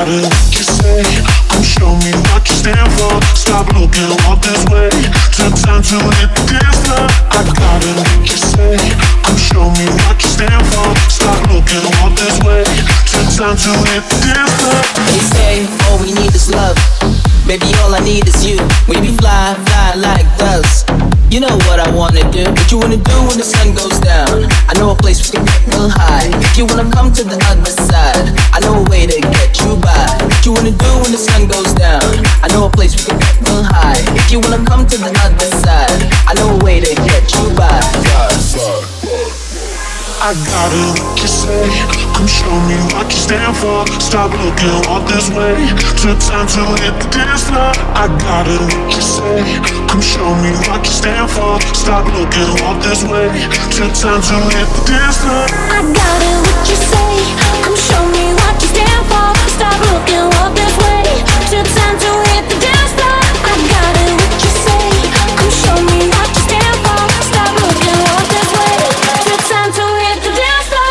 gotta what you say. Come show me what you stand for. Stop looking all this way. Took time to hit the dance floor. I gotta what you say. Come show me what you stand for. Stop looking all this way. Took time to hit the dance floor. They say all we need is love. Baby, all I need is you. We be fly, fly like doves. You know what I wanna do. What you wanna do when the sun goes down? I know a place we can get real high. If you wanna come to the other side, I know a way to get you by. What you wanna do when the sun goes down? I know a place we can get real high. If you wanna come to the other side, I know a way to get you by. I gotta what you say. Come show me what you stand for. Stop looking all this way. Took time to hit the dance floor. I gotta what you say. Come show me what you stand for. Stop looking all this way. Took time to hit the dance floor. I gotta what you say. Come show me what you stand for. Stop looking all this way. Took time to hit the dance floor. I gotta what you say. Come show me what you stand for. Stop looking all this way. Took time to hit the dance floor.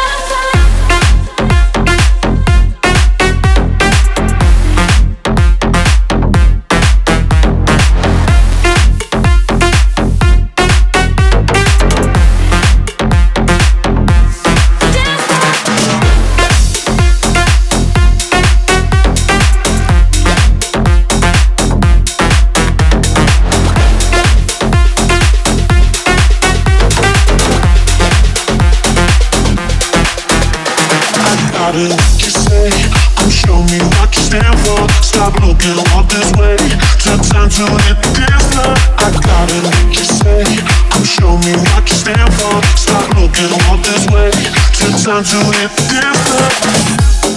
Gotta what you say. Come show me what you stand for. Stop looking all this way. Took time to hit the dance floor. I gotta what you say. Come show me what you stand for. Stop looking all this way. Took time to hit the dance floor.